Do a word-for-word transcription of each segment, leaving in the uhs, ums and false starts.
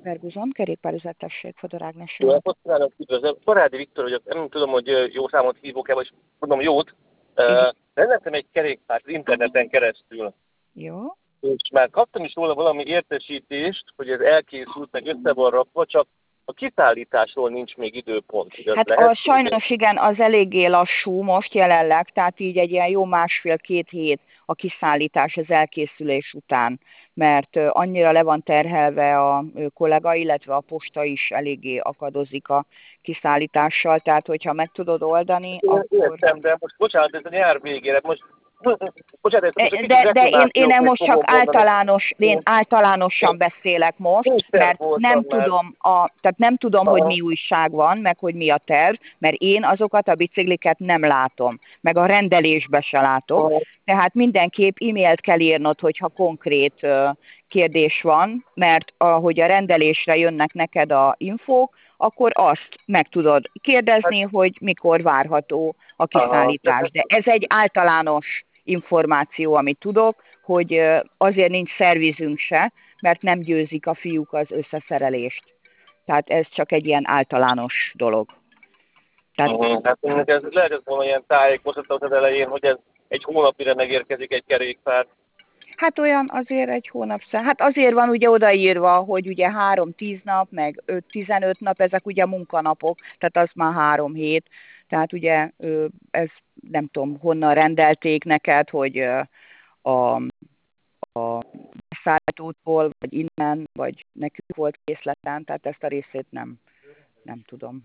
Ferguson, kerékpárüzetesség, Fodor Ágnes. Jó napot kívánok, üdvözlöm. Parádi Viktor vagyok, nem tudom, hogy jó számot hívok-e, vagy mondom jót. Uh, rendeltem egy kerékpárt az interneten keresztül. Jó. És már kaptam is róla valami értesítést, hogy ez elkészült, meg össze van rakva, csak a kiszállításról nincs még időpont. Hát a, sajnos igen, az eléggé lassú most jelenleg, tehát így egy ilyen jó másfél-két hét a kiszállítás az elkészülés után, mert annyira le van terhelve a kollega, illetve a posta is eléggé akadozik a kiszállítással, tehát hogyha meg tudod oldani, én akkor... Értem, de most bocsánat, ez a nyár végére, most... Bocsánat, ez most de de én, én most csak általános, én általánosan beszélek most, mert nem tudom, a, tehát nem tudom, hogy mi újság van, meg hogy mi a terv, mert én azokat a bicikliket nem látom, meg a rendelésbe se látok. Tehát mindenképp e-mailt kell írnod, hogyha konkrét kérdés van, mert ahogy a rendelésre jönnek neked a infók, akkor azt meg tudod kérdezni, hogy mikor várható a kiszállítás. De ez egy általános információ, amit tudok, hogy azért nincs szervizünk se, mert nem győzik a fiúk az összeszerelést. Tehát ez csak egy ilyen általános dolog. Tehát... Uh-huh. Hát ez lehet volna ilyen tájékoztató az elején, hogy ez egy hónapira megérkezik egy kerékpár. Hát olyan azért egy hónap szám. Hát azért van ugye odaírva, hogy ugye három-tíz nap, meg öt-tizenöt nap, ezek ugye munkanapok, tehát az már három hét. Tehát ugye ez nem tudom, honnan rendelték neked, hogy a, a szállítótól, vagy innen, vagy nekünk volt készleten, tehát ezt a részét nem, nem tudom.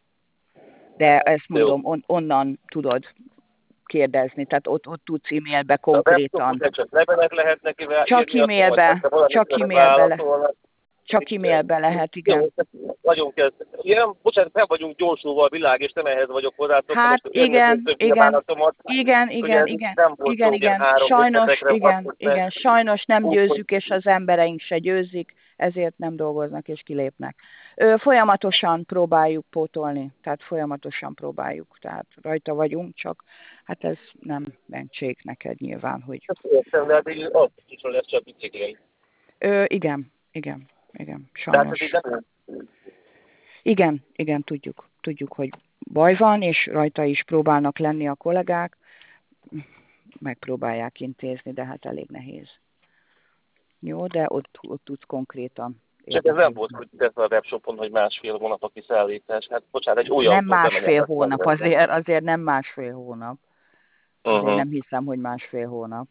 De ezt mondom, on, onnan tudod kérdezni, tehát ott, ott tudsz e-mailbe konkrétan. Csak levelet lehet neki Csak e-mailbe, csak e-mailbe lehet. Csak e-mailbe lehet, igen. Nagyon kell. Igen, bocsánat, nem vagyunk gyorsulva a világ, és nem ehhez vagyok hozzátok. Hát igen, igen, igen, igen, igen, igen, igen, sajnos, igen, igen, sajnos nem győzzük, és az embereink se győzik, ezért nem dolgoznak és kilépnek. Folyamatosan próbáljuk pótolni, tehát folyamatosan próbáljuk, tehát rajta vagyunk, csak hát ez nem mentség neked nyilván, hogy... Értem, de hát így augusztusra lesz csak biciklén. Igen, igen, igen, sajnos. Igen, igen, tudjuk, tudjuk, hogy baj van, és rajta is próbálnak lenni a kollégák, megpróbálják intézni, de hát elég nehéz. Jó, de ott, ott tudsz konkrétan. Csak ez nem volt, hogy tesz a webshopon, hogy másfél hónap a kiszállítás. Hát bocsánat, egy olyan... Nem másfél hónap, azért, azért nem másfél hónap. Azért uh-huh. Nem hiszem, hogy másfél hónap.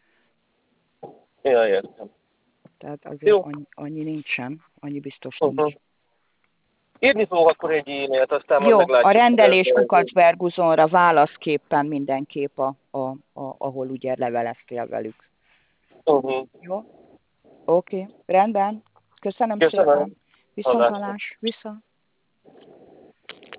Ja, értem. Tehát azért annyi, annyi nincsen, annyi biztos nincs. Uh-huh. Írni fogok akkor egy e-mailt, aztán jó, majd meglátjuk. A rendelés Kukacberguzonra válaszképpen mindenképp, a, a, a, ahol ugye leveleztél velük. Uh-huh. Jó? Oké, okay. Rendben. Köszönöm, Köszönöm szépen. Viszonthallás. Vissza.